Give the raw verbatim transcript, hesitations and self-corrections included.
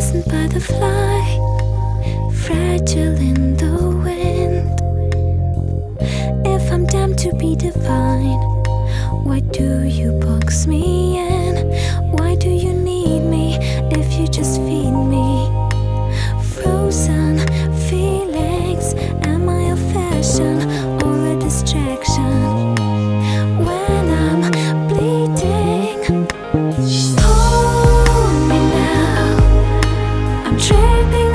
innocent butterfly, fragile in the wind. If I'm damned to be divine, why do you box me in? Why do you need me if you just feed me frozen feelings? Am I a fashion or a distraction when I'm bleeding? Hold me now, I'm dreaming